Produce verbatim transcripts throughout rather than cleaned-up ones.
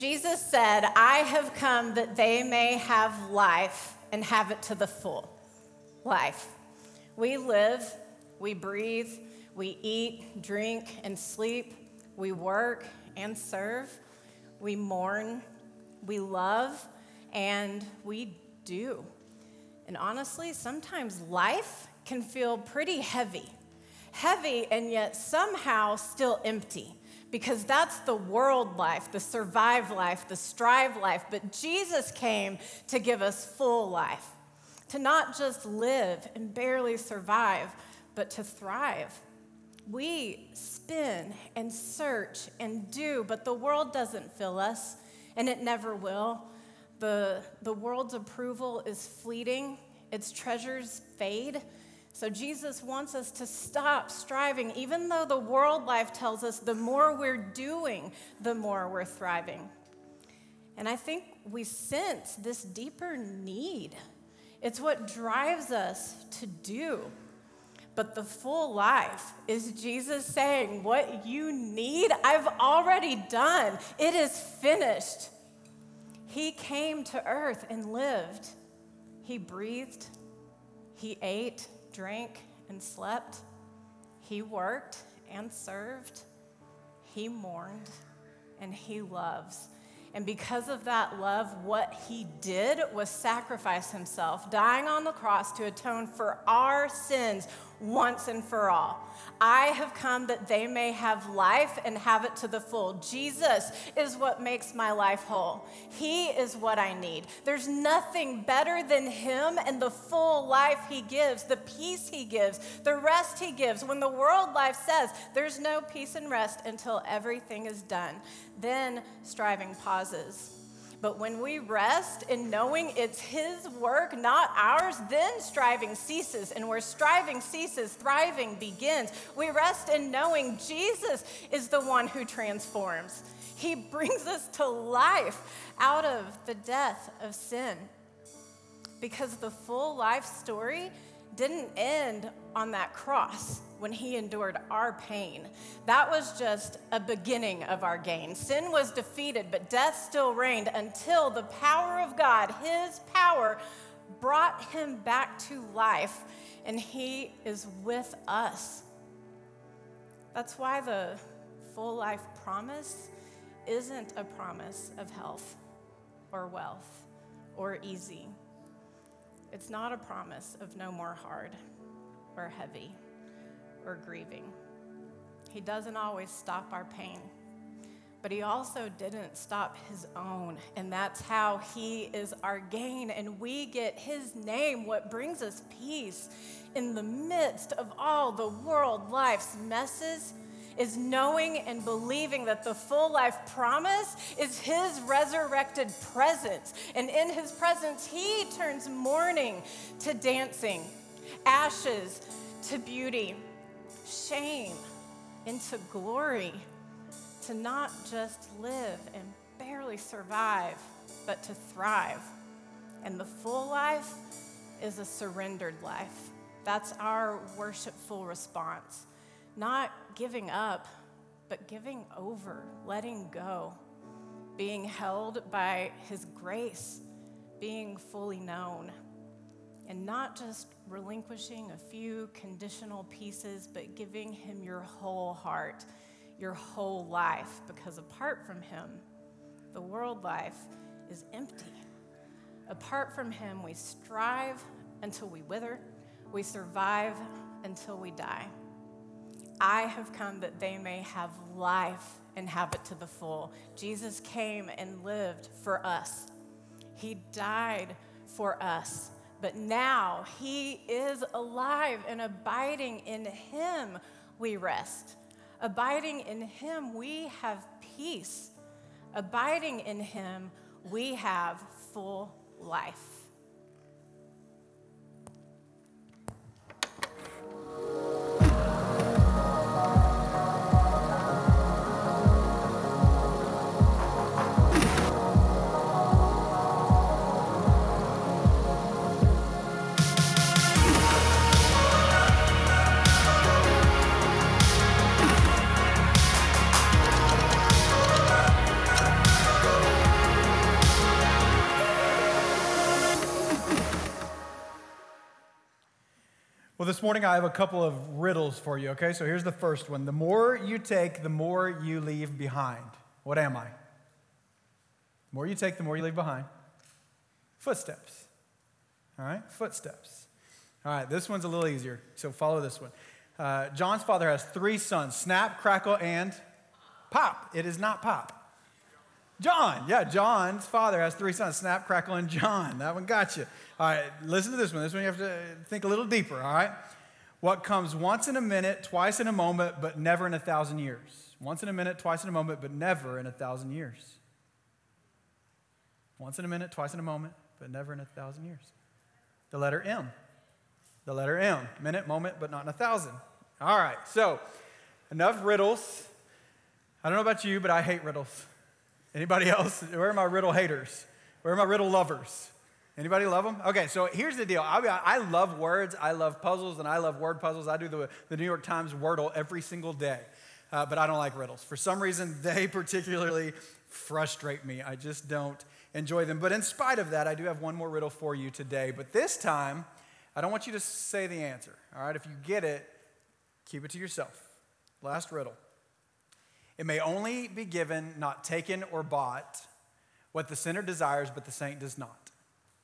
Jesus said, I have come that they may have life and have it to the full. Life. We live, we breathe, we eat, drink, and sleep. We work and serve. We mourn, we love, and we do. And honestly, sometimes life can feel pretty heavy. Heavy and yet somehow still empty. Because that's the world life, the survive life, the strive life. But Jesus came to give us full life, to not just live and barely survive, but to thrive. We spin and search and do, but the world doesn't fill us, and it never will. The, the world's approval is fleeting. Its treasures fade. So Jesus wants us to stop striving, even though the world life tells us the more we're doing, the more we're thriving. And I think we sense this deeper need. It's what drives us to do. But the full life is Jesus saying, what you need, I've already done. It is finished. He came to earth and lived. He breathed. He ate, drank, and slept. He worked and served. He mourned, and he loves. And because of that love, what he did was sacrifice himself, dying on the cross to atone for our sins once and for all. I have come that they may have life and have it to the full. Jesus is what makes my life whole. He is what I need. There's nothing better than him and the full life he gives, the peace he gives, the rest he gives. When the world life says there's no peace and rest until everything is done, then striving pauses. But when we rest in knowing it's his work, not ours, then striving ceases. And where striving ceases, thriving begins. We rest in knowing Jesus is the one who transforms. He brings us to life out of the death of sin. Because the full life story didn't end on that cross when he endured our pain. That was just a beginning of our gain. Sin was defeated, but death still reigned until the power of God, his power, brought him back to life, and he is with us. That's why the full life promise isn't a promise of health or wealth or easy. It's not a promise of no more hard or heavy or grieving. He doesn't always stop our pain, but he also didn't stop his own, and that's how he is our gain, and we get his name, what brings us peace in the midst of all the world life's messes is knowing and believing that the full life promise is his resurrected presence. And in his presence, he turns mourning to dancing, ashes to beauty, shame into glory, to not just live and barely survive, but to thrive. And the full life is a surrendered life. That's our worshipful response. Not giving up, but giving over, letting go, being held by his grace, being fully known, and not just relinquishing a few conditional pieces, but giving him your whole heart, your whole life, because apart from him, the world life is empty. Apart from him, we strive until we wither, we survive until we die. I have come that they may have life and have it to the full. Jesus came and lived for us. He died for us. But now he is alive, and abiding in him we rest. Abiding in him we have peace. Abiding in him we have full life. Well, this morning I have a couple of riddles for you, okay? So here's the first one. The more you take, the more you leave behind. What am I? The more you take, the more you leave behind. Footsteps. All right? Footsteps. All right, this one's a little easier, so follow this one. Uh, John's father has three sons, Snap, Crackle, and Pop. It is not Pop. John. Yeah, John's father has three sons, Snap, Crackle, and John. That one got you. All right, listen to this one. This one you have to think a little deeper, all right? What comes once in a minute, twice in a moment, but never in a thousand years? Once in a minute, twice in a moment, but never in a thousand years. Once in a minute, twice in a moment, but never in a thousand years. The letter M. The letter M. Minute, moment, but not in a thousand. All right, so enough riddles. I don't know about you, but I hate riddles. Anybody else? Where are my riddle haters? Where are my riddle lovers? Anybody love them? Okay, so here's the deal. I, I love words, I love puzzles, and I love word puzzles. I do the, the New York Times Wordle every single day, uh, but I don't like riddles. For some reason, they particularly frustrate me. I just don't enjoy them. But in spite of that, I do have one more riddle for you today. But this time, I don't want you to say the answer. All right, if you get it, keep it to yourself. Last riddle. It may only be given, not taken or bought, what the sinner desires, but the saint does not.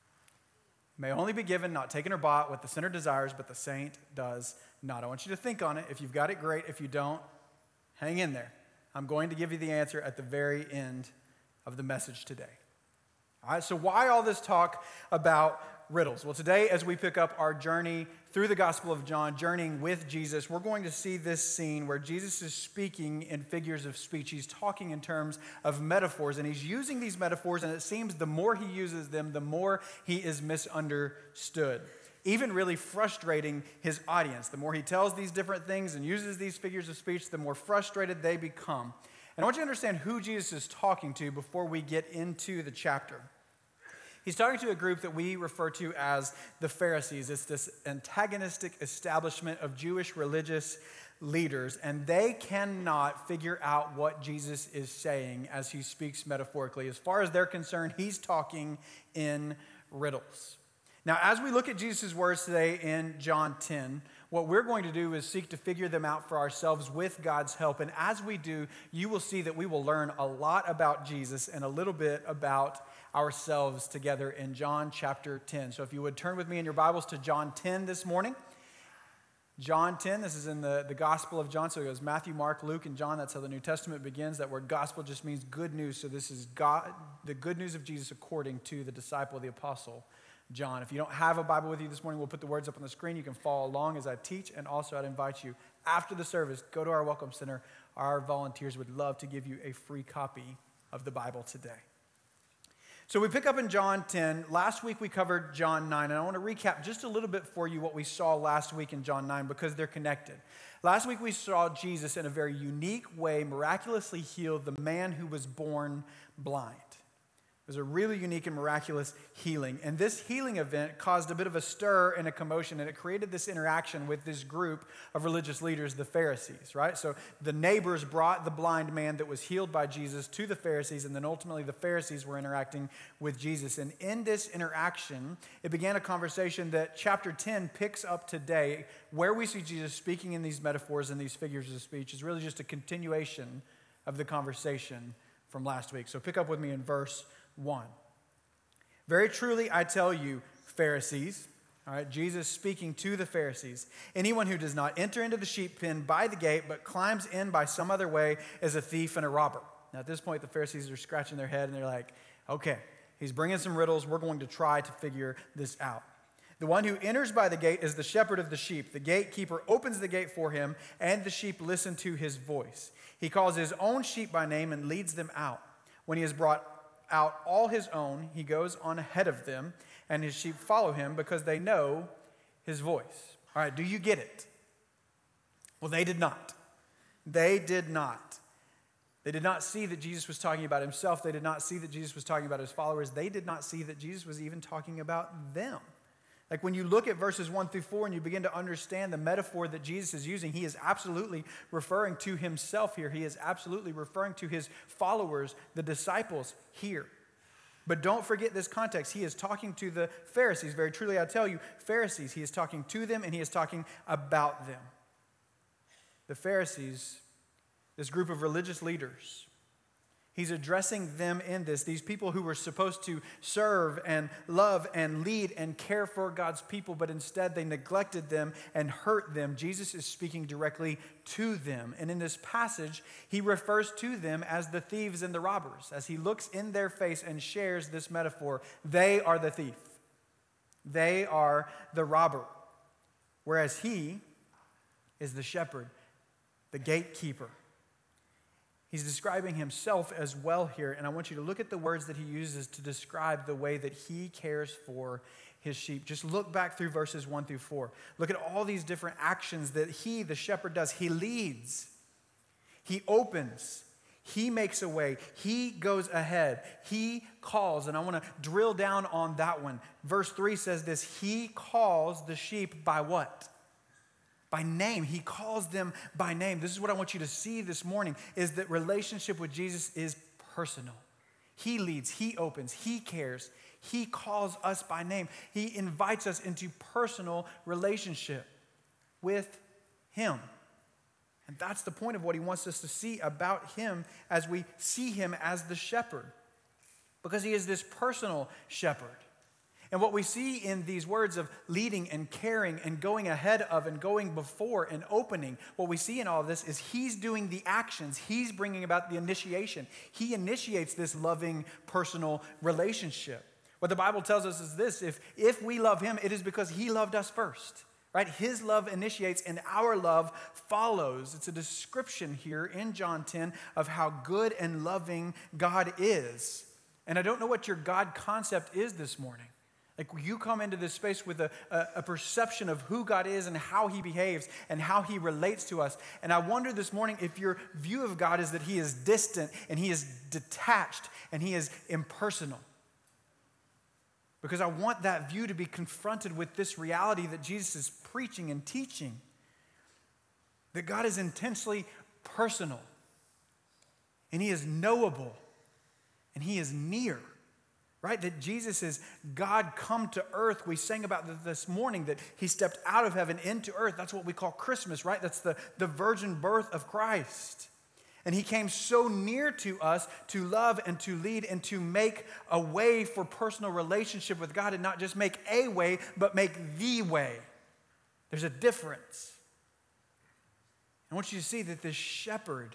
It may only be given, not taken or bought, what the sinner desires, but the saint does not. I want you to think on it. If you've got it, great. If you don't, hang in there. I'm going to give you the answer at the very end of the message today. All right, so why all this talk about riddles? Well, today, as we pick up our journey through the Gospel of John, journeying with Jesus, we're going to see this scene where Jesus is speaking in figures of speech. He's talking in terms of metaphors, and he's using these metaphors, and it seems the more he uses them, the more he is misunderstood, even really frustrating his audience. The more he tells these different things and uses these figures of speech, the more frustrated they become. And I want you to understand who Jesus is talking to before we get into the chapter. He's talking to a group that we refer to as the Pharisees. It's this antagonistic establishment of Jewish religious leaders, and they cannot figure out what Jesus is saying as he speaks metaphorically. As far as they're concerned, he's talking in riddles. Now, as we look at Jesus' words today in John ten, what we're going to do is seek to figure them out for ourselves with God's help. And as we do, you will see that we will learn a lot about Jesus and a little bit about ourselves together in John chapter ten. So if you would turn with me in your Bibles to John ten this morning. John ten, this is in the, the Gospel of John. So it goes Matthew, Mark, Luke, and John. That's how the New Testament begins. That word gospel just means good news. So this is God, the good news of Jesus according to the disciple, the apostle John. If you don't have a Bible with you this morning, we'll put the words up on the screen. You can follow along as I teach. And also I'd invite you after the service, go to our Welcome Center. Our volunteers would love to give you a free copy of the Bible today. So we pick up in John ten. Last week we covered John nine, and I want to recap just a little bit for you what we saw last week in John nine because they're connected. Last week we saw Jesus in a very unique way miraculously heal the man who was born blind. It was a really unique and miraculous healing. And this healing event caused a bit of a stir and a commotion, and it created this interaction with this group of religious leaders, the Pharisees, right? So the neighbors brought the blind man that was healed by Jesus to the Pharisees, and then ultimately the Pharisees were interacting with Jesus. And in this interaction, it began a conversation that chapter ten picks up today, where we see Jesus speaking in these metaphors and these figures of speech is really just a continuation of the conversation from last week. So pick up with me in verse one. Very truly, I tell you, Pharisees, all right, Jesus speaking to the Pharisees, anyone who does not enter into the sheep pen by the gate, but climbs in by some other way is a thief and a robber. Now, at this point, the Pharisees are scratching their head and they're like, okay, he's bringing some riddles. We're going to try to figure this out. The one who enters by the gate is the shepherd of the sheep. The gatekeeper opens the gate for him, and the sheep listen to his voice. He calls his own sheep by name and leads them out. When he has brought out all his own, he goes on ahead of them, and his sheep follow him because they know his voice. All right, do you get it? Well, they did not. They did not. They did not see that Jesus was talking about himself. They did not see that Jesus was talking about his followers. They did not see that Jesus was even talking about them. Like when you look at verses one through four and you begin to understand the metaphor that Jesus is using, he is absolutely referring to himself here. He is absolutely referring to his followers, the disciples here. But don't forget this context. He is talking to the Pharisees. Very truly, I tell you, Pharisees. He is talking to them and he is talking about them. The Pharisees, this group of religious leaders, he's addressing them in this. These people who were supposed to serve and love and lead and care for God's people, but instead they neglected them and hurt them. Jesus is speaking directly to them. And in this passage, he refers to them as the thieves and the robbers. As he looks in their face and shares this metaphor, they are the thief. They are the robber. Whereas he is the shepherd, the gatekeeper. He's describing himself as well here, and I want you to look at the words that he uses to describe the way that he cares for his sheep. Just look back through verses one through four. Look at all these different actions that he, the shepherd, does. He leads. He opens. He makes a way. He goes ahead. He calls, and I want to drill down on that one. Verse three says this, he calls the sheep by what? By name. He calls them by name. This is what I want you to see this morning, is that relationship with Jesus is personal. He leads, he opens, he cares, he calls us by name. He invites us into personal relationship with him. And that's the point of what he wants us to see about him as we see him as the shepherd, because he is this personal shepherd. And what we see in these words of leading and caring and going ahead of and going before and opening, what we see in all of this is he's doing the actions. He's bringing about the initiation. He initiates this loving, personal relationship. What the Bible tells us is this, if, if we love him, it is because he loved us first, right? His love initiates and our love follows. It's a description here in John ten of how good and loving God is. And I don't know what your God concept is this morning. Like you come into this space with a, a, a perception of who God is and how he behaves and how he relates to us. And I wonder this morning if your view of God is that he is distant and he is detached and he is impersonal. Because I want that view to be confronted with this reality that Jesus is preaching and teaching. That God is intensely personal and he is knowable and he is near. Right? That Jesus is God come to earth. We sang about this morning that he stepped out of heaven into earth. That's what we call Christmas, right? That's the, the virgin birth of Christ. And he came so near to us to love and to lead and to make a way for personal relationship with God, and not just make a way, but make the way. There's a difference. I want you to see that this shepherd,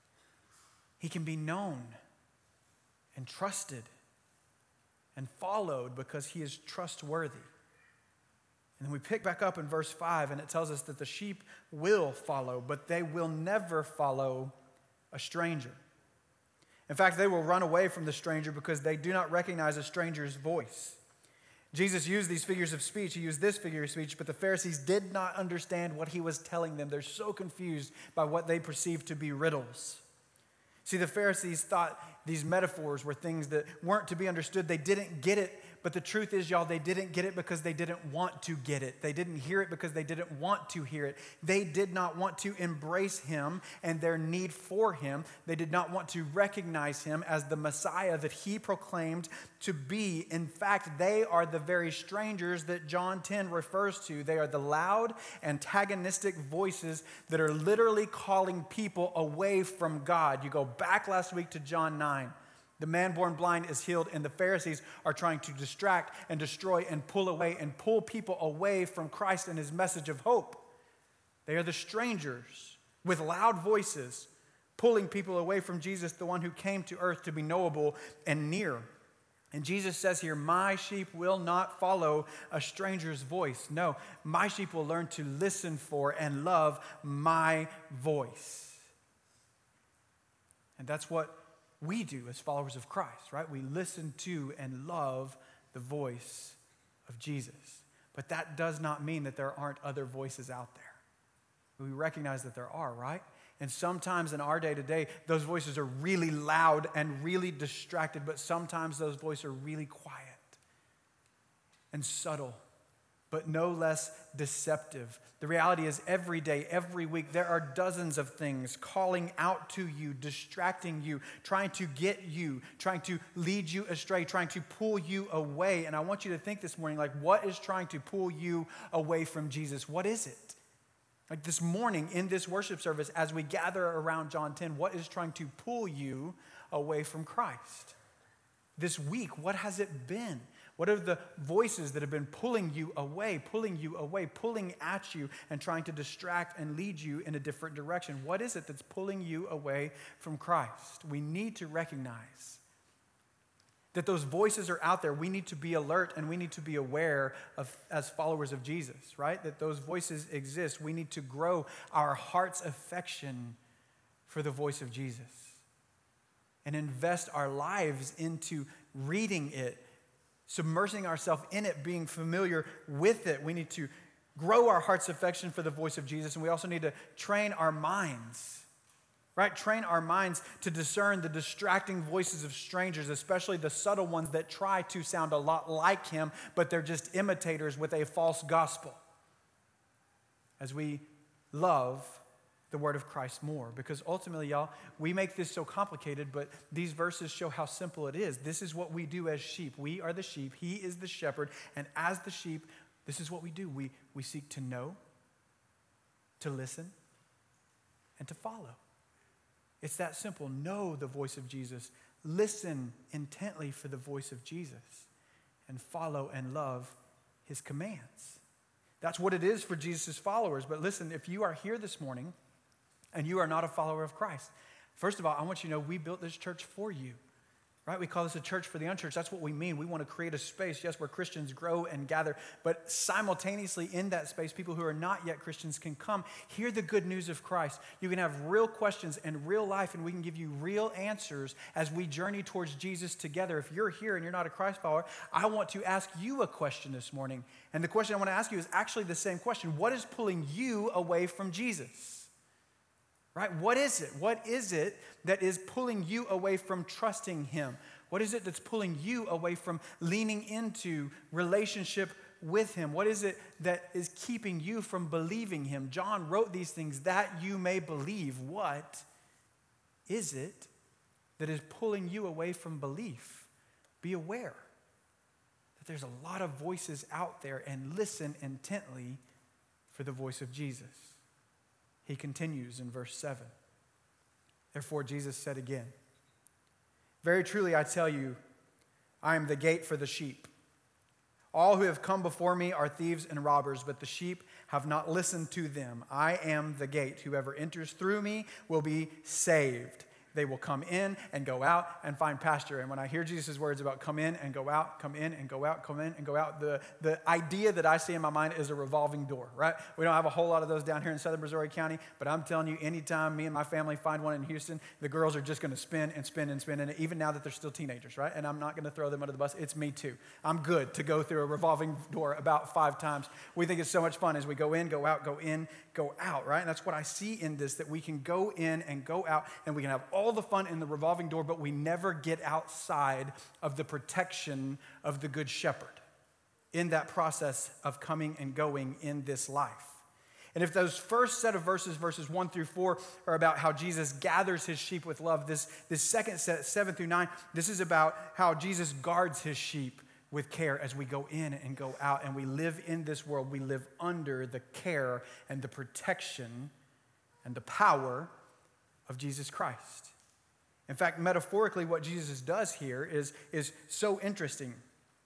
he can be known and trusted and followed because he is trustworthy. And then we pick back up in verse five, and it tells us that the sheep will follow, but they will never follow a stranger. In fact, they will run away from the stranger because they do not recognize a stranger's voice. Jesus used these figures of speech. He used this figure of speech, but the Pharisees did not understand what he was telling them. They're so confused by what they perceived to be riddles. See, the Pharisees thought these metaphors were things that weren't to be understood. They didn't get it, but the truth is, y'all, they didn't get it because they didn't want to get it. They didn't hear it because they didn't want to hear it. They did not want to embrace him and their need for him. They did not want to recognize him as the Messiah that he proclaimed to be. In fact, they are the very strangers that John ten refers to. They are the loud, antagonistic voices that are literally calling people away from God. You go back last week to John nine. The man born blind is healed, and the Pharisees are trying to distract and destroy and pull away and pull people away from Christ and his message of hope. They are the strangers with loud voices pulling people away from Jesus, the one who came to earth to be knowable and near. And Jesus says here, my sheep will not follow a stranger's voice. No, my sheep will learn to listen for and love my voice. And that's what we do as followers of Christ, right? We listen to and love the voice of Jesus. But that does not mean that there aren't other voices out there. We recognize that there are, right? And sometimes in our day-to-day, those voices are really loud and really distracted, but sometimes those voices are really quiet and subtle, but no less deceptive. The reality is every day, every week, there are dozens of things calling out to you, distracting you, trying to get you, trying to lead you astray, trying to pull you away. And I want you to think this morning, like, what is trying to pull you away from Jesus? What is it? Like this morning in this worship service, as we gather around John ten, what is trying to pull you away from Christ? This week, what has it been? What are the voices that have been pulling you away, pulling you away, pulling at you and trying to distract and lead you in a different direction? What is it that's pulling you away from Christ? We need to recognize that those voices are out there. We need to be alert and we need to be aware of as followers of Jesus, right? That those voices exist. We need to grow our heart's affection for the voice of Jesus and invest our lives into reading it, submersing ourselves in it, being familiar with it. We need to grow our heart's affection for the voice of Jesus, and we also need to train our minds, right? Train our minds to discern the distracting voices of strangers, especially the subtle ones that try to sound a lot like him, but they're just imitators with a false gospel. As we love the word of Christ more, because ultimately, y'all, we make this so complicated, but these verses show how simple it is. This is what we do as sheep. We are the sheep. He is the shepherd. And as the sheep, this is what we do. We, we seek to know, to listen, and to follow. It's that simple. Know the voice of Jesus. Listen intently for the voice of Jesus, and follow and love his commands. That's what it is for Jesus' followers. But listen, if you are here this morning and you are not a follower of Christ, first of all, I want you to know we built this church for you, right? We call this a church for the unchurched. That's what we mean. We want to create a space, yes, where Christians grow and gather, but simultaneously in that space, people who are not yet Christians can come hear the good news of Christ. You can have real questions and real life, and we can give you real answers as we journey towards Jesus together. If you're here and you're not a Christ follower, I want to ask you a question this morning. And the question I want to ask you is actually the same question. What is pulling you away from Jesus? Right? What is it? What is it that is pulling you away from trusting him? What is it that's pulling you away from leaning into relationship with him? What is it that is keeping you from believing him? John wrote these things that you may believe. What is it that is pulling you away from belief? Be aware that there's a lot of voices out there, and listen intently for the voice of Jesus. He continues in verse seven. Therefore, Jesus said again, very truly I tell you, I am the gate for the sheep. All who have come before me are thieves and robbers, but the sheep have not listened to them. I am the gate. Whoever enters through me will be saved. They will come in and go out and find pasture. And when I hear Jesus' words about come in and go out, come in and go out, come in and go out, the, the idea that I see in my mind is a revolving door, right? We don't have a whole lot of those down here in southern Missouri County, but I'm telling you, anytime me and my family find one in Houston, the girls are just going to spin and spin and spin, and even now that they're still teenagers, right? And I'm not going to throw them under the bus. It's me too. I'm good to go through a revolving door about five times. We think it's so much fun as we go in, go out, go in, go out, right? And that's what I see in this, that we can go in and go out, and we can have all the fun in the revolving door, but we never get outside of the protection of the Good Shepherd in that process of coming and going in this life. And if those first set of verses, verses one through four, are about how Jesus gathers his sheep with love, this, this second set, seven through nine, this is about how Jesus guards his sheep with care as we go in and go out, and we live in this world. We live under the care and the protection and the power of Jesus Christ. In fact, metaphorically, what Jesus does here is, is so interesting.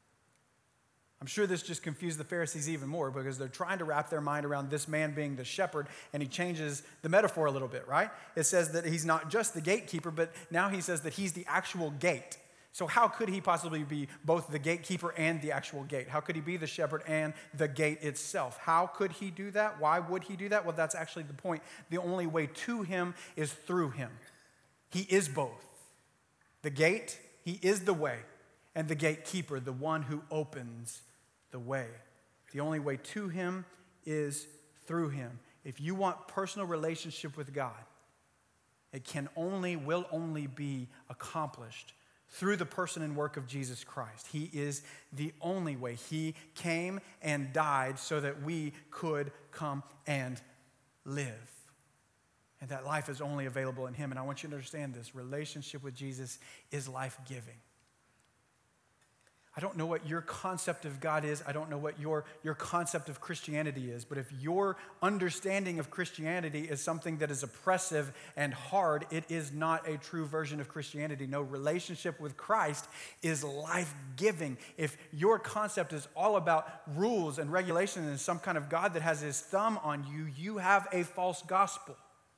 I'm sure this just confused the Pharisees even more, because they're trying to wrap their mind around this man being the shepherd, and he changes the metaphor a little bit, right? It says that he's not just the gatekeeper, but now he says that he's the actual gate. So how could he possibly be both the gatekeeper and the actual gate? How could he be the shepherd and the gate itself? How could he do that? Why would he do that? Well, that's actually the point. The only way to him is through him. He is both. The gate, he is the way, and the gatekeeper, the one who opens the way. The only way to him is through him. If you want personal relationship with God, it can only, will only be accomplished through the person and work of Jesus Christ. He is the only way. He came and died so that we could come and live. And that life is only available in him. And I want you to understand this. Relationship with Jesus is life-giving. I don't know what your concept of God is. I don't know what your, your concept of Christianity is. But if your understanding of Christianity is something that is oppressive and hard, it is not a true version of Christianity. No, relationship with Christ is life-giving. If your concept is all about rules and regulation and some kind of God that has his thumb on you, you have a false gospel.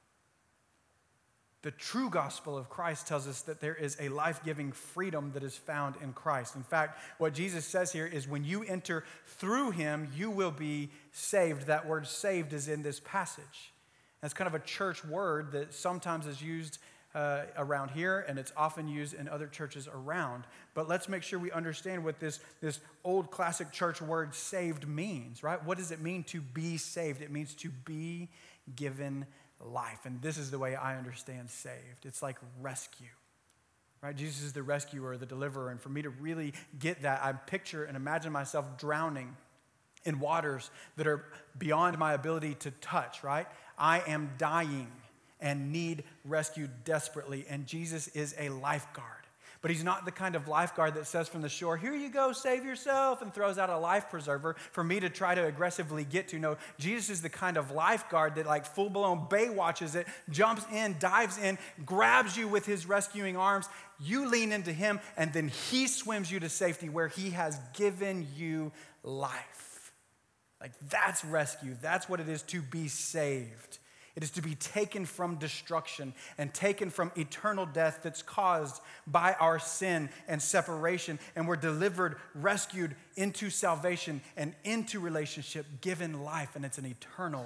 The true gospel of Christ tells us that there is a life-giving freedom that is found in Christ. In fact, what Jesus says here is when you enter through him, you will be saved. That word saved is in this passage. That's kind of a church word that sometimes is used uh, around here, and it's often used in other churches around. But let's make sure we understand what this, this old classic church word saved means, right? What does it mean to be saved? It means to be given life. And this is the way I understand saved. It's like rescue, right? Jesus is the rescuer, the deliverer. And for me to really get that, I picture and imagine myself drowning in waters that are beyond my ability to touch, right? I am dying and need rescue desperately. And Jesus is a lifeguard. But he's not the kind of lifeguard that says from the shore, here you go, save yourself, and throws out a life preserver for me to try to aggressively get to. No, Jesus is the kind of lifeguard that like full-blown Baywatches it, jumps in, dives in, grabs you with his rescuing arms. You lean into him, and then he swims you to safety where he has given you life. Like that's rescue. That's what it is to be saved. It is to be taken from destruction and taken from eternal death that's caused by our sin and separation. And we're delivered, rescued into salvation and into relationship, given life. And it's an eternal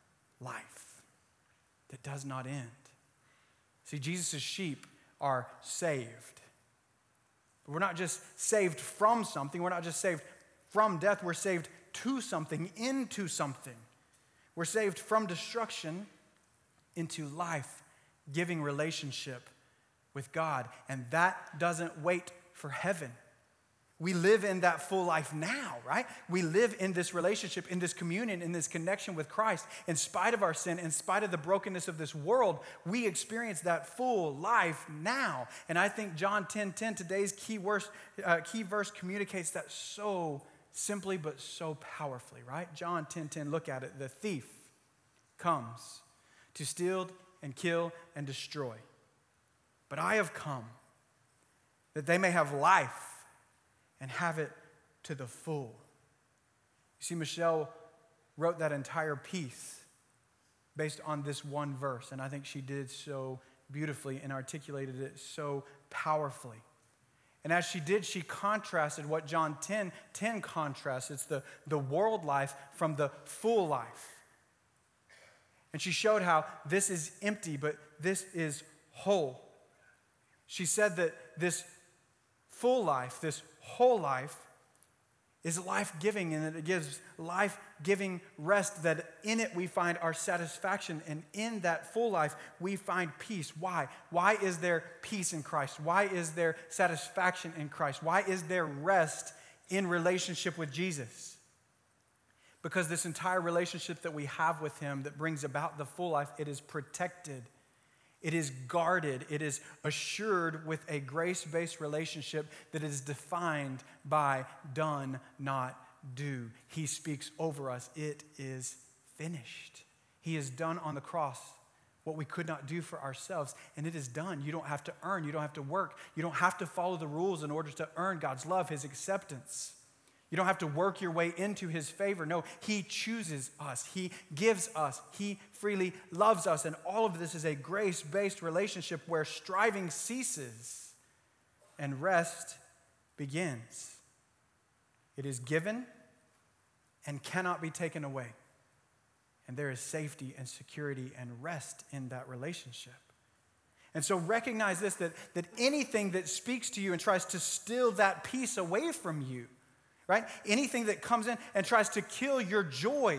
life that does not end. See, Jesus' sheep are saved. But we're not just saved from something. We're not just saved from death. We're saved to something, into something. We're saved from destruction into life-giving relationship with God. And that doesn't wait for heaven. We live in that full life now, right? We live in this relationship, in this communion, in this connection with Christ. In spite of our sin, in spite of the brokenness of this world, we experience that full life now. And I think John ten ten, today's key verse, uh, key verse communicates that so simply but so powerfully, right? John ten ten, look at it. The thief comes to steal and kill and destroy. But I have come that they may have life and have it to the full. You see, Michelle wrote that entire piece based on this one verse, and I think she did so beautifully and articulated it so powerfully. And as she did, she contrasted what John ten ten contrasts. It's the, the world life from the full life. And she showed how this is empty, but this is whole. She said that this full life, this whole life, is life-giving, and that it gives life-giving rest, that in it we find our satisfaction, and in that full life we find peace. Why? Why is there peace in Christ? Why is there satisfaction in Christ? Why is there rest in relationship with Jesus? Because this entire relationship that we have with him that brings about the full life, it is protected, it is guarded, it is assured with a grace-based relationship that is defined by done, not do. He speaks over us. It is finished. He has done on the cross what we could not do for ourselves, and it is done. You don't have to earn. You don't have to work. You don't have to follow the rules in order to earn God's love, his acceptance. You don't have to work your way into his favor. No, he chooses us. He gives us. He freely loves us. And all of this is a grace-based relationship where striving ceases and rest begins. It is given and cannot be taken away. And there is safety and security and rest in that relationship. And so recognize this, that, that anything that speaks to you and tries to steal that peace away from you, right? Anything that comes in and tries to kill your joy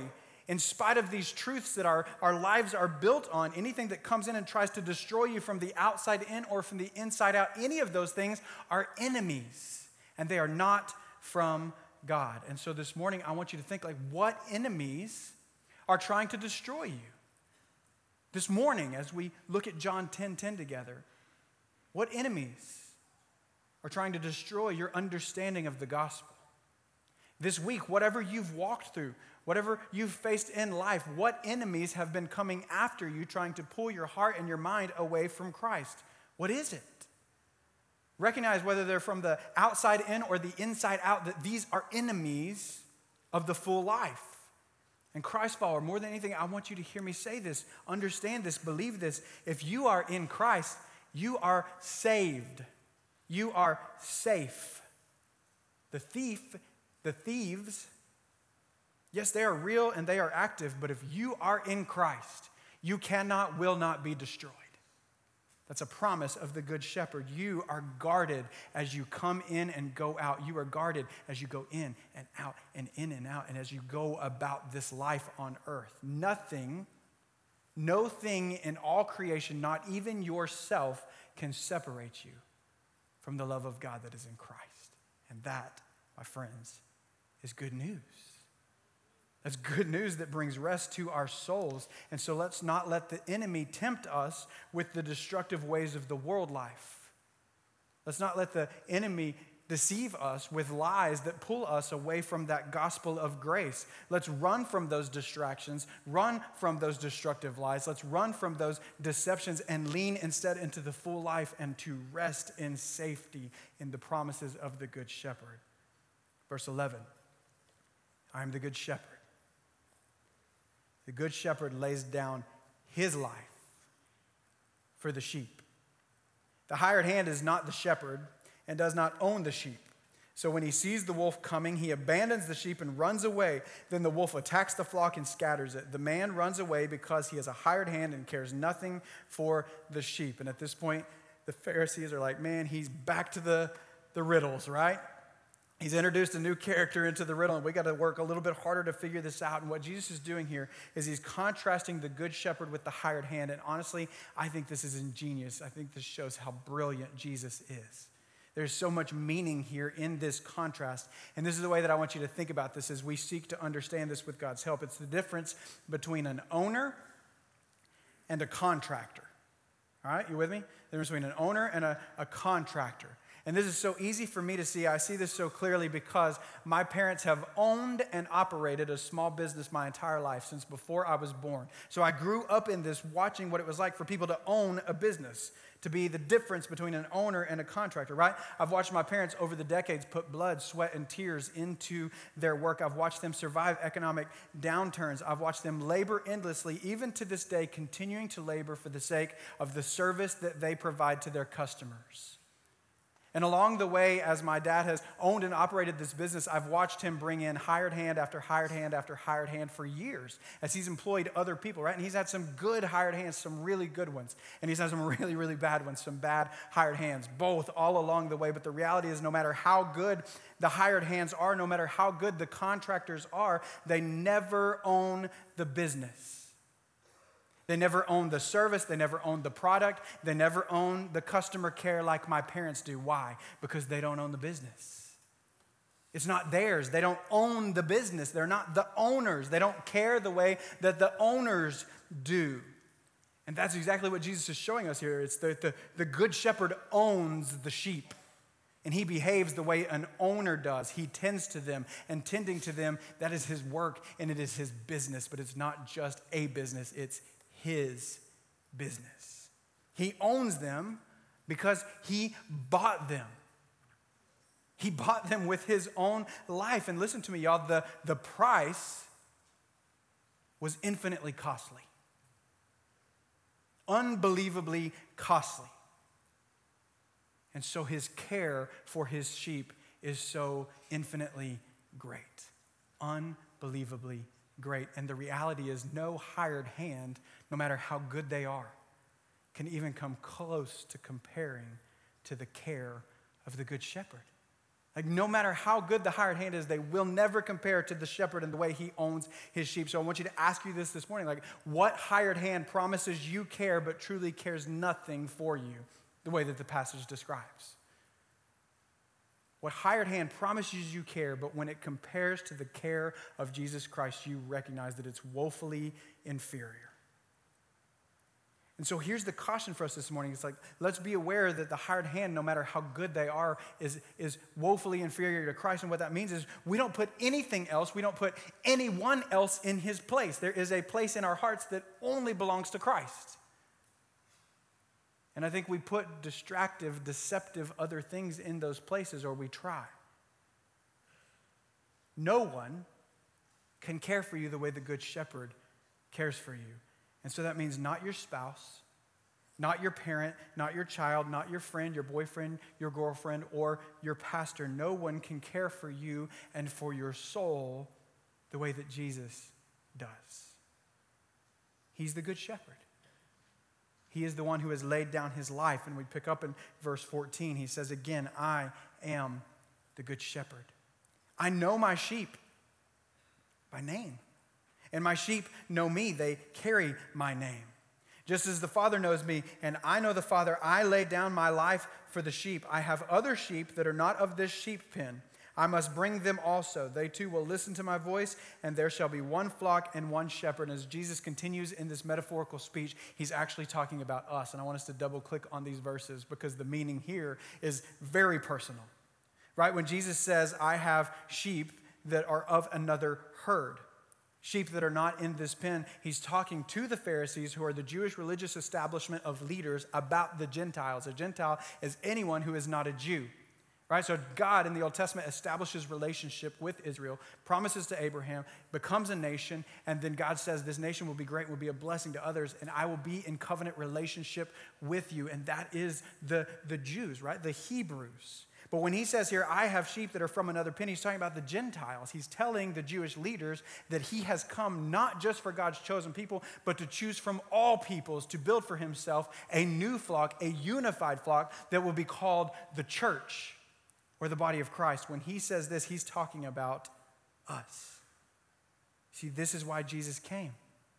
In spite of these truths that our, our lives are built on, anything that comes in and tries to destroy you from the outside in or from the inside out, any of those things are enemies, and they are not from God. And so this morning, I want you to think, like, what enemies are trying to destroy you? This morning, as we look at John ten ten together, what enemies are trying to destroy your understanding of the gospel? This week, whatever you've walked through, whatever you've faced in life, what enemies have been coming after you, trying to pull your heart and your mind away from Christ? What is it? Recognize whether they're from the outside in or the inside out, that these are enemies of the full life. And Christ follower, more than anything, I want you to hear me say this, understand this, believe this. If you are in Christ, you are saved. You are safe. The thief, the thieves, yes, they are real and they are active, but if you are in Christ, you cannot, will not be destroyed. That's a promise of the Good Shepherd. You are guarded as you come in and go out. You are guarded as you go in and out and in and out, and as you go about this life on earth. Nothing, no thing in all creation, not even yourself, can separate you from the love of God that is in Christ. And that, my friends, is good news. That's good news that brings rest to our souls. And so let's not let the enemy tempt us with the destructive ways of the world life. Let's not let the enemy deceive us with lies that pull us away from that gospel of grace. Let's run from those distractions, run from those destructive lies. Let's run from those deceptions and lean instead into the full life and to rest in safety in the promises of the Good Shepherd. Verse eleven, I am the Good Shepherd. The Good Shepherd lays down his life for the sheep. The hired hand is not the shepherd and does not own the sheep. So when he sees the wolf coming, he abandons the sheep and runs away. Then the wolf attacks the flock and scatters it. The man runs away because he is a hired hand and cares nothing for the sheep. And at this point, the Pharisees are like, man, he's back to the, the riddles, right? He's introduced a new character into the riddle, and we got to work a little bit harder to figure this out. And what Jesus is doing here is he's contrasting the Good Shepherd with the hired hand. And honestly, I think this is ingenious. I think this shows how brilliant Jesus is. There's so much meaning here in this contrast. And this is the way that I want you to think about this as we seek to understand this with God's help. It's the difference between an owner and a contractor. All right, you with me? The difference between an owner and a, a contractor. And this is so easy for me to see. I see this so clearly because my parents have owned and operated a small business my entire life since before I was born. So I grew up in this, watching what it was like for people to own a business, to be the difference between an owner and a contractor, right? I've watched my parents over the decades put blood, sweat, and tears into their work. I've watched them survive economic downturns. I've watched them labor endlessly, even to this day, continuing to labor for the sake of the service that they provide to their customers. And along the way, as my dad has owned and operated this business, I've watched him bring in hired hand after hired hand after hired hand for years as he's employed other people, right? And he's had some good hired hands, some really good ones. And he's had some really, really bad ones, some bad hired hands, both all along the way. But the reality is no matter how good the hired hands are, no matter how good the contractors are, they never own the business. They never own the service. They never own the product. They never own the customer care like my parents do. Why? Because they don't own the business. It's not theirs. They don't own the business. They're not the owners. They don't care the way that the owners do. And that's exactly what Jesus is showing us here. It's that the, the good shepherd owns the sheep. And he behaves the way an owner does. He tends to them, and tending to them, that is his work and it is his business. But it's not just a business. It's his business. He owns them because he bought them. He bought them with his own life. And listen to me, y'all, the, the price was infinitely costly. Unbelievably costly. And so his care for his sheep is so infinitely great. Unbelievably great. And the reality is no hired hand, no matter how good they are, can even come close to comparing to the care of the Good Shepherd. Like no matter how good the hired hand is, they will never compare to the shepherd and the way he owns his sheep. So I want you to ask you this this morning, like what hired hand promises you care but truly cares nothing for you, the way that the passage describes? What hired hand promises you care, but when it compares to the care of Jesus Christ, you recognize that it's woefully inferior. And so here's the caution for us this morning. It's like, let's be aware that the hired hand, no matter how good they are, is, is woefully inferior to Christ. And what that means is we don't put anything else, we don't put anyone else in his place. There is a place in our hearts that only belongs to Christ. And I think we put distractive, deceptive other things in those places, or we try. No one can care for you the way the Good Shepherd cares for you. And so that means not your spouse, not your parent, not your child, not your friend, your boyfriend, your girlfriend, or your pastor. No one can care for you and for your soul the way that Jesus does. He's the Good Shepherd. He is the one who has laid down his life. And we pick up in verse fourteen. He says again, I am the Good Shepherd. I know my sheep by name. And my sheep know me. They carry my name. Just as the Father knows me, and I know the Father, I lay down my life for the sheep. I have other sheep that are not of this sheep pen. I must bring them also. They too will listen to my voice, and there shall be one flock and one shepherd. And as Jesus continues in this metaphorical speech, he's actually talking about us. And I want us to double click on these verses because the meaning here is very personal. Right? When Jesus says, I have sheep that are of another herd, sheep that are not in this pen, he's talking to the Pharisees, who are the Jewish religious establishment of leaders, about the Gentiles. A Gentile is anyone who is not a Jew. Right? So God in the Old Testament establishes relationship with Israel, promises to Abraham, becomes a nation, and then God says this nation will be great, will be a blessing to others, and I will be in covenant relationship with you. And that is the, the Jews, right? The Hebrews. But when he says here, I have sheep that are from another pen, he's talking about the Gentiles. He's telling the Jewish leaders that he has come not just for God's chosen people, but to choose from all peoples to build for himself a new flock, a unified flock that will be called the church, or the body of Christ. When he says this, he's talking about us. See, this is why Jesus came.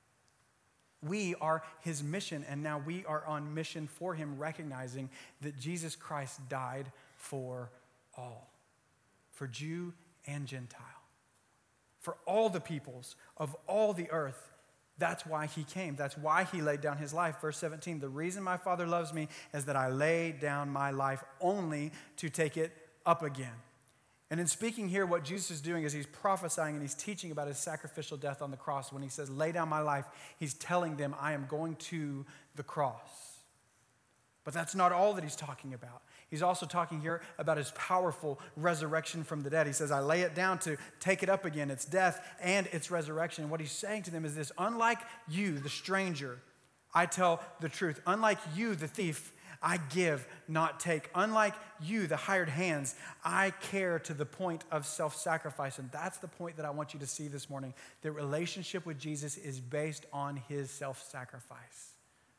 We are his mission, and now we are on mission for him, recognizing that Jesus Christ died for all, for Jew and Gentile, for all the peoples of all the earth. That's why he came. That's why he laid down his life. Verse seventeen, the reason my Father loves me is that I lay down my life only to take it up again. And in speaking here, what Jesus is doing is he's prophesying and he's teaching about his sacrificial death on the cross. When he says, lay down my life, he's telling them, I am going to the cross. But that's not all that he's talking about. He's also talking here about his powerful resurrection from the dead. He says, I lay it down to take it up again. It's death and it's resurrection. And what he's saying to them is this: unlike you, the stranger, I tell the truth. Unlike you, the thief, I give, not take. Unlike you, the hired hands, I care to the point of self-sacrifice. And that's the point that I want you to see this morning. The relationship with Jesus is based on his self-sacrifice.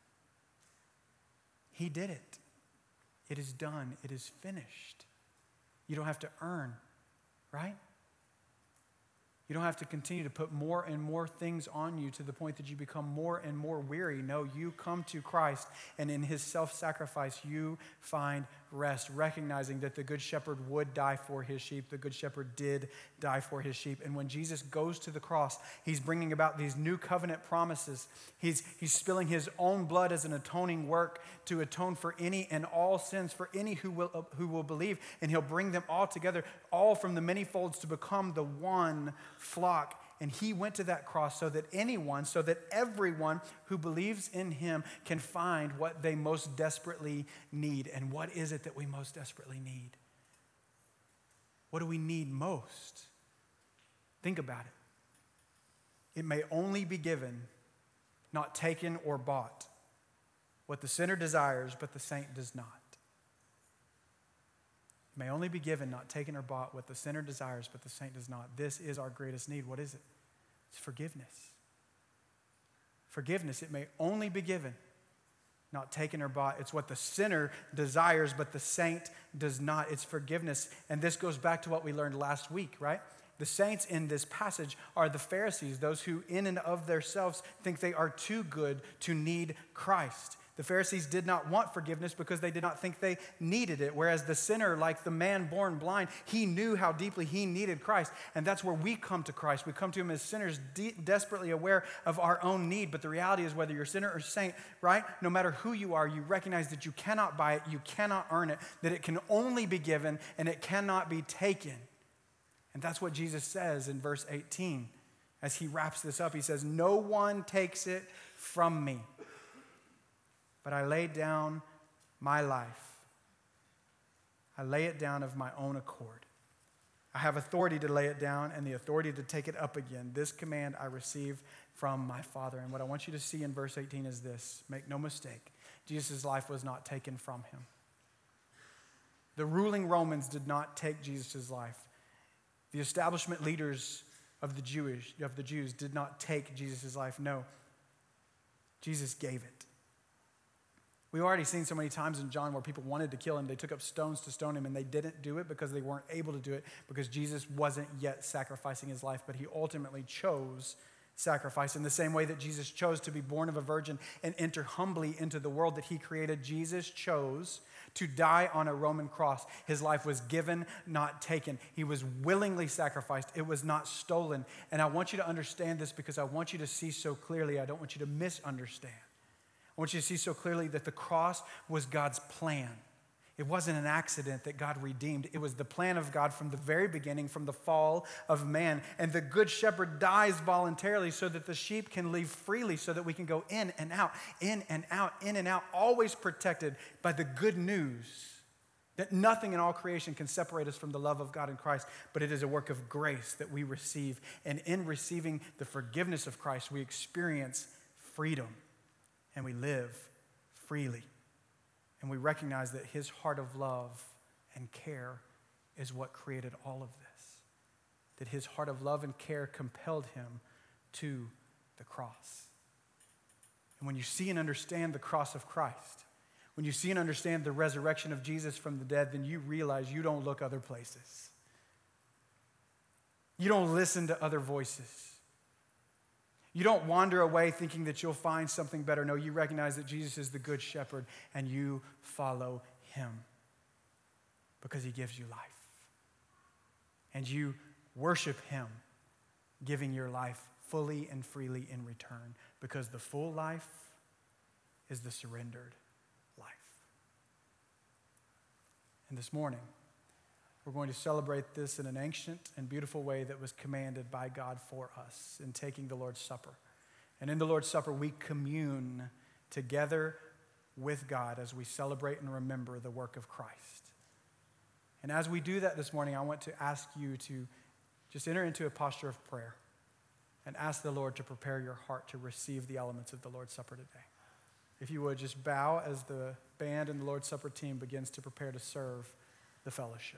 He did it. It is done. It is finished. You don't have to earn, right? You don't have to continue to put more and more things on you to the point that you become more and more weary. No, you come to Christ, and in his self-sacrifice, you find rest, recognizing that the Good Shepherd would die for his sheep. The Good Shepherd did die for his sheep. And when Jesus goes to the cross, he's bringing about these new covenant promises. He's, he's spilling his own blood as an atoning work to atone for any and all sins, for any who will, who will believe. And he'll bring them all together, all from the many folds, to become the one flock. And he went to that cross so that anyone, so that everyone who believes in him can find what they most desperately need. And what is it that we most desperately need? What do we need most? Think about it. It may only be given, not taken or bought. What the sinner desires, but the saint does not. It may only be given, not taken or bought, what the sinner desires, but the saint does not. This is our greatest need. What is it? It's forgiveness. Forgiveness, it may only be given, not taken or bought. It's what the sinner desires, but the saint does not. It's forgiveness. And this goes back to what we learned last week, right? The saints in this passage are the Pharisees, those who in and of themselves think they are too good to need Christ. The Pharisees did not want forgiveness because they did not think they needed it, whereas the sinner, like the man born blind, he knew how deeply he needed Christ. And that's where we come to Christ. We come to him as sinners, de- desperately aware of our own need. But the reality is, whether you're sinner or saint, right, no matter who you are, you recognize that you cannot buy it, you cannot earn it, that it can only be given and it cannot be taken. And that's what Jesus says in verse eighteen. As he wraps this up, he says, "No one takes it from me, but I lay down my life. I lay it down of my own accord. I have authority to lay it down and the authority to take it up again. This command I received from my Father." And what I want you to see in verse eighteen is this. Make no mistake, Jesus' life was not taken from him. The ruling Romans did not take Jesus' life. The establishment leaders of the Jewish, of the Jews did not take Jesus' life. No, Jesus gave it. We've already seen so many times in John where people wanted to kill him. They took up stones to stone him, and they didn't do it because they weren't able to do it because Jesus wasn't yet sacrificing his life, but he ultimately chose sacrifice. In the same way that Jesus chose to be born of a virgin and enter humbly into the world that he created, Jesus chose to die on a Roman cross. His life was given, not taken. He was willingly sacrificed. It was not stolen. And I want you to understand this because I want you to see so clearly. I don't want you to misunderstand. I want you to see so clearly that the cross was God's plan. It wasn't an accident that God redeemed. It was the plan of God from the very beginning, from the fall of man. And the good shepherd dies voluntarily so that the sheep can leave freely, so that we can go in and out, in and out, in and out, always protected by the good news that nothing in all creation can separate us from the love of God in Christ, but it is a work of grace that we receive. And in receiving the forgiveness of Christ, we experience freedom and we live freely. And we recognize that his heart of love and care is what created all of this. That his heart of love and care compelled him to the cross. And when you see and understand the cross of Christ, when you see and understand the resurrection of Jesus from the dead, then you realize you don't look other places. You don't listen to other voices. You don't wander away thinking that you'll find something better. No, you recognize that Jesus is the good shepherd and you follow him because he gives you life. And you worship him, giving your life fully and freely in return because the full life is the surrendered life. And this morning, we're going to celebrate this in an ancient and beautiful way that was commanded by God for us in taking the Lord's Supper. And in the Lord's Supper, we commune together with God as we celebrate and remember the work of Christ. And as we do that this morning, I want to ask you to just enter into a posture of prayer and ask the Lord to prepare your heart to receive the elements of the Lord's Supper today. If you would, just bow as the band and the Lord's Supper team begins to prepare to serve the fellowship.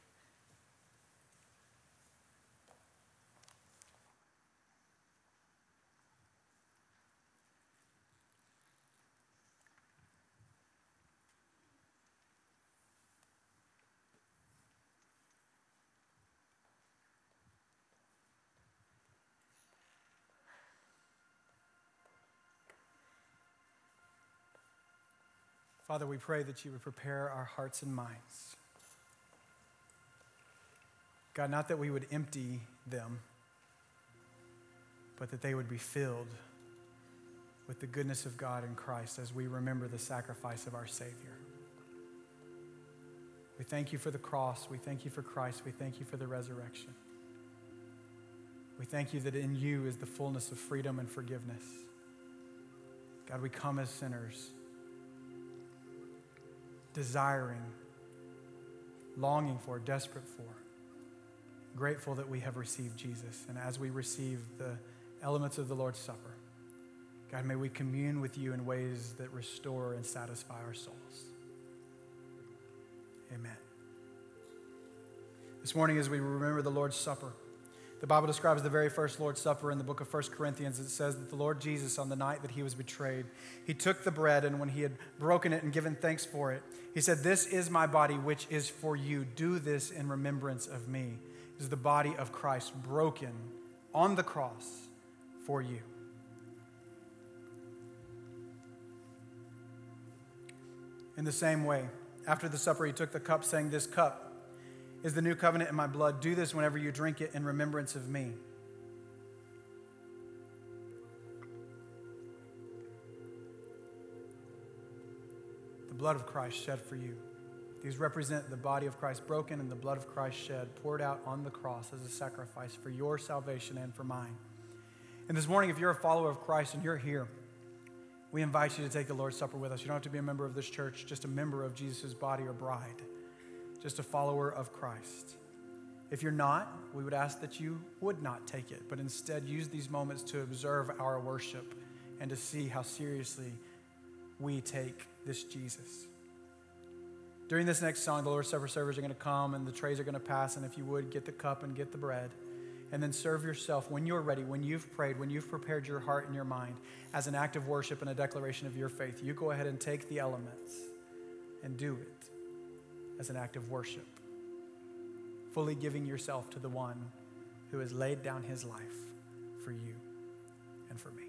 Father, we pray that you would prepare our hearts and minds. God, not that we would empty them, but that they would be filled with the goodness of God in Christ as we remember the sacrifice of our Savior. We thank you for the cross. We thank you for Christ. We thank you for the resurrection. We thank you that in you is the fullness of freedom and forgiveness. God, we come as sinners, desiring, longing for, desperate for, grateful that we have received Jesus. And as we receive the elements of the Lord's Supper, God, may we commune with you in ways that restore and satisfy our souls. Amen. This morning, as we remember the Lord's Supper, The Bible describes the very first Lord's Supper in the book of First Corinthians. It says that the Lord Jesus, on the night that he was betrayed, he took the bread, and when he had broken it and given thanks for it, he said, "This is my body, which is for you. Do this in remembrance of me." It is the body of Christ broken on the cross for you. In the same way, after the supper, he took the cup, saying, "This cup is the new covenant in my blood. Do this whenever you drink it in remembrance of me." The blood of Christ shed for you. These represent the body of Christ broken and the blood of Christ shed, poured out on the cross as a sacrifice for your salvation and for mine. And this morning, if you're a follower of Christ and you're here, we invite you to take the Lord's Supper with us. You don't have to be a member of this church, just a member of Jesus' body or bride, just a follower of Christ. If you're not, we would ask that you would not take it, but instead use these moments to observe our worship and to see how seriously we take this Jesus. During this next song, the Lord's Supper servers are going to come and the trays are going to pass, and if you would, get the cup and get the bread, and then serve yourself when you're ready, when you've prayed, when you've prepared your heart and your mind as an act of worship and a declaration of your faith. You go ahead and take the elements and do it as an act of worship, fully giving yourself to the one who has laid down his life for you and for me.